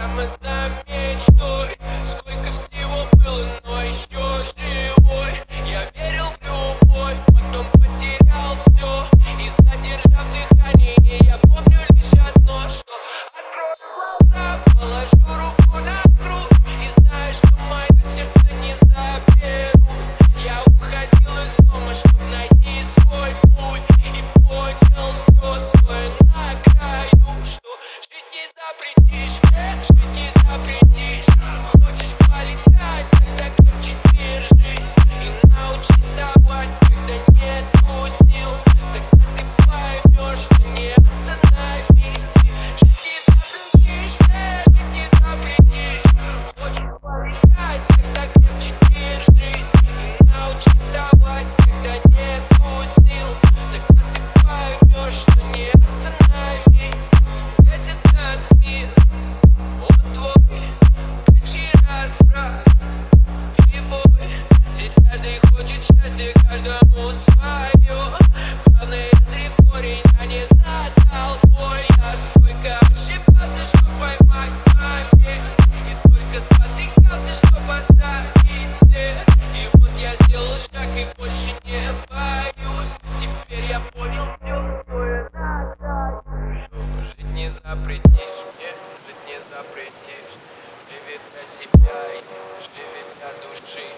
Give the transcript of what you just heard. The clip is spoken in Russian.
прямо за мечтой. Сколько всего было, но еще живой. Я верил в любовь, потом потерял все. И задержав дыхание, я помню лишь одно, что открою глаза, положу руку на грудь и знаю, что мое сердце не заберут. Я уходил из дома, чтоб найти свой путь, и понял все, стоя на краю, что жить не запретишь мне, жить не запретишь. Хочешь полетать, тогда крепче держись и научись вставать, когда нету сил. Тогда ты поймешь, что не остановить. Жить не запретишь мне, жить не запретишь. Хочешь полетать, тогда крепче держись и научись вставать, когда нету сил. Тогда ты поймешь, что не остановить. Весь этот мир, он твой, ключи разбрать и бой. Здесь каждый хочет счастья, каждому свое. Главное, язык в корень, а не за толпой. Я столько ошибался, чтоб поймать момент, и столько спотыкался, чтоб оставить след. И вот я сделал шаг и больше не боюсь. Теперь я понял все, стоя на краю, что жить не запретишь мне, жить не запретишь. Живи для себя и живи для души.